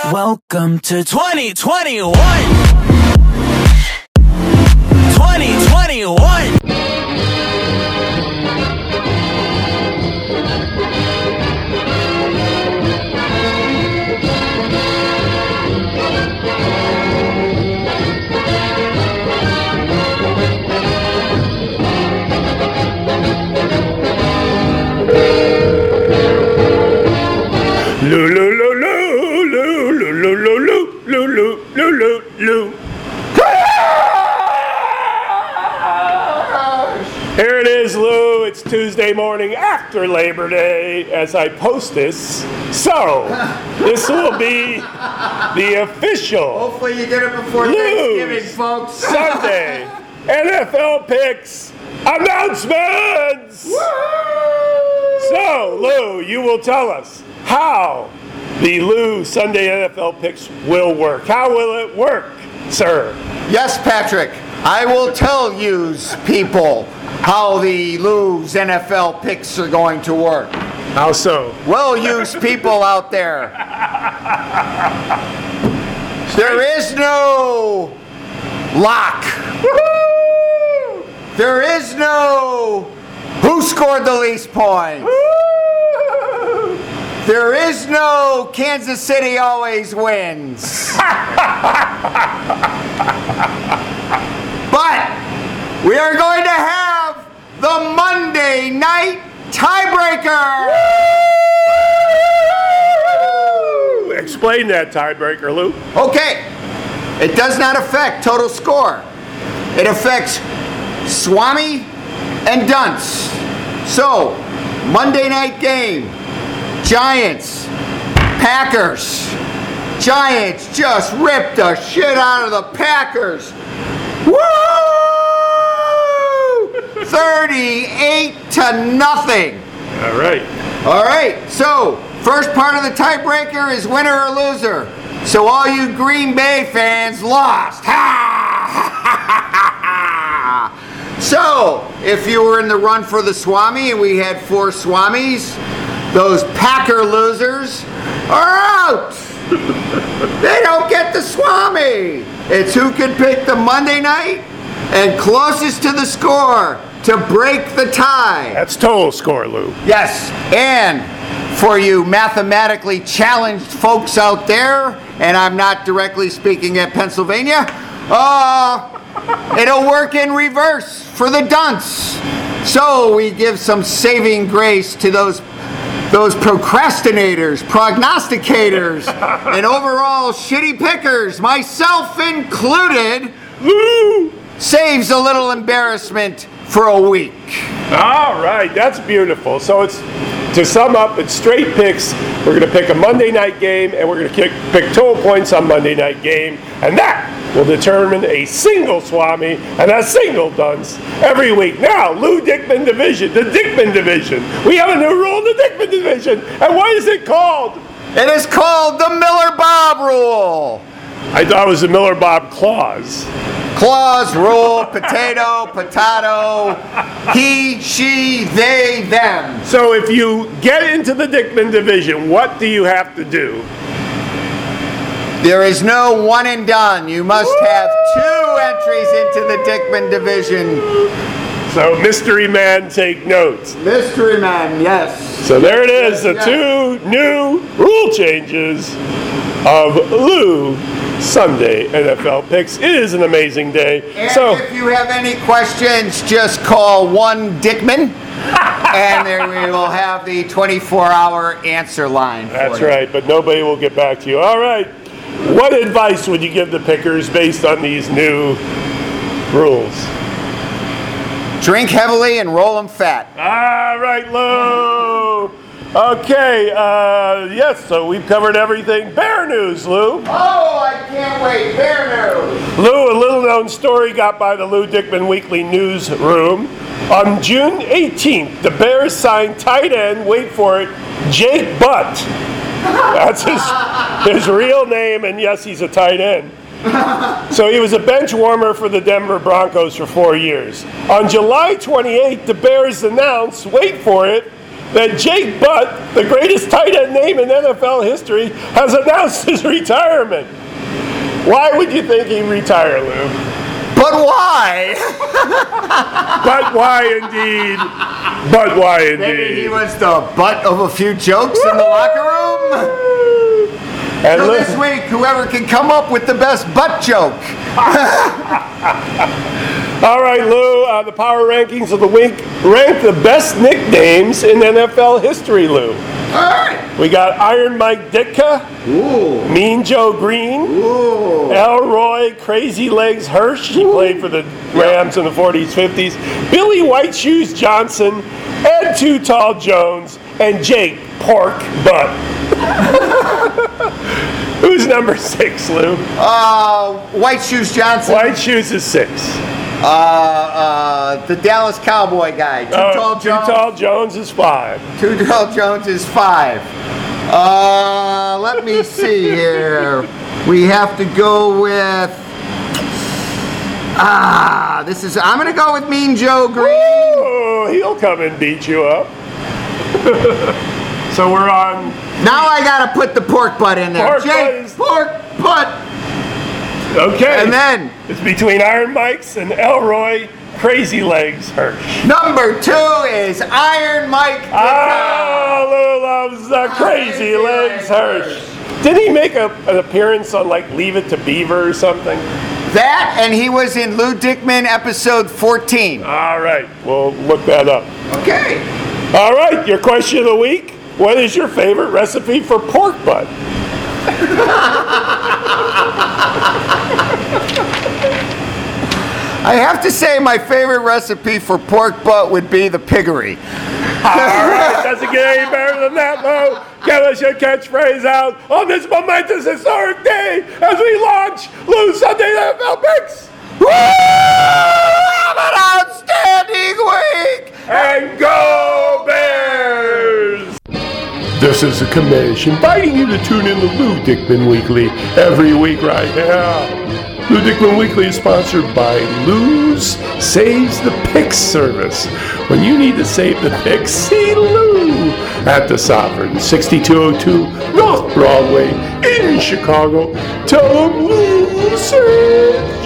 Welcome to 2021. 2021. Loo loo loo loo loo loo loo loo loo loo loo loo loo. Here it is, Lou. It's Tuesday morning after Labor Day as I post this. So, this will be the official Hopefully you get it before Thanksgiving, folks. Sunday NFL picks announcements. So, Lou, you will tell us how the Lou Sunday NFL picks will work. How will it work, sir? Yes, Patrick. I will tell you, people, how the Lou's NFL picks are going to work. How so? Well, you people out there, there is no lock. There is no who scored the least points. There is no Kansas City always wins. But we are going to have the Monday night tiebreaker. Explain that tiebreaker, Lou. Okay, it does not affect total score. It affects Swami and Dunce. So, Monday night game, Giants, Packers. Giants just ripped the shit out of the Packers. Woo! 38-0. All right, so first part of the tiebreaker is winner or loser. So all you Green Bay fans lost. So if you were in the run for the Swami and we had 4 Swamis, those Packer losers are out. They don't get the Swami. It's who can pick the Monday night and closest to the score to break the tie. That's total score, Lou. Yes, and for you mathematically challenged folks out there, and I'm not directly speaking at Pennsylvania, it'll work in reverse for the dunce. So we give some saving grace to those procrastinators, prognosticators, and overall shitty pickers, myself included. Lou! Saves a little embarrassment for a week. All right, that's beautiful. So it's, to sum up, it's straight picks. We're going to pick a Monday night game, and we're going to pick total points on Monday night game, and that will determine a single Swami and a single dunce every week. Now, Lou Dickman Division, the Dickman Division. We have a new rule in the Dickman Division, and what is it called? It is called the Miller-Bob rule. I thought it was the Miller-Bob clause. Clause, rule, potato, he, she, they, them. So if you get into the Dickman Division, what do you have to do? There is no one and done. You must have 2 entries into the Dickman Division. So Mystery Man, take notes. Mystery Man, yes. So there it is, the Yes. 2 new rule changes of Lou Sunday NFL picks. It is an amazing day. And So if you have any questions, just call one Dickman, and then we will have the 24-hour answer line for that's you. right, but nobody will get back to you. All right. What advice would you give the pickers based on these new rules? Drink heavily and roll them fat. All right, Lou. Okay, yes, so we've covered everything. Bear news, Lou. Oh, I can't wait. Bear news. Lou, a little-known story got by the Lou Dickman Weekly Newsroom. On June 18th, the Bears signed tight end, wait for it, Jake Butt. That's his real name, and yes, he's a tight end. So he was a bench warmer for the Denver Broncos for 4 years. On July 28th, the Bears announced, wait for it, that Jake Butt, the greatest tight end name in NFL history, has announced his retirement. Why would you think he'd retire, Lou? But why? But why indeed? But why indeed? Maybe he was the butt of a few jokes in the locker room. And So this week, whoever can come up with the best butt joke. All right, Lou, the power rankings of the week rank the best nicknames in NFL history, Lou. All right. We got Iron Mike Ditka, Ooh. Mean Joe Green, Ooh. Elroy Crazy Legs Hirsch, he played for the Rams in the 40s, 50s, Billy White Shoes Johnson, Ed Too Tall Jones, and Jake Pork Butt. Who's number 6, Lou? White Shoes Johnson. White Shoes is 6. The Dallas Cowboy guy. Too Tall Too Jones. Tall Jones is 5. Too Tall Jones is 5. Let me see here. We have to go with. I'm going to go with Mean Joe Green. Oh, he'll come and beat you up. So we're on. Now I got to put the pork butt in there. Pork Jake, butt. pork butt. Okay. And then it's between Iron Mike's and Elroy Crazy Legs Hirsch. number 2 is Iron Mike. Lou loves the Crazy Legs Hirsch. Did he make an appearance on like Leave It to Beaver or something? That, and he was in Lou Dickman episode 14. All right, we'll look that up. Okay. All right, your question of the week. What is your favorite recipe for pork butt? I have to say my favorite recipe for pork butt would be the piggery. All right, doesn't get any better than that, Lou. Get us your catchphrase out on this momentous historic day as we launch Lou's Sunday NFL Picks. Woo! Have an outstanding week! And go Bears! This is a commission inviting you to tune in to Lou Dickman Weekly every week right now. Lou Dickman Weekly is sponsored by Lou's Saves the Picks service. When you need to save the picks, see Lou at the Sovereign, 6202 North Broadway in Chicago. Tell them Lou said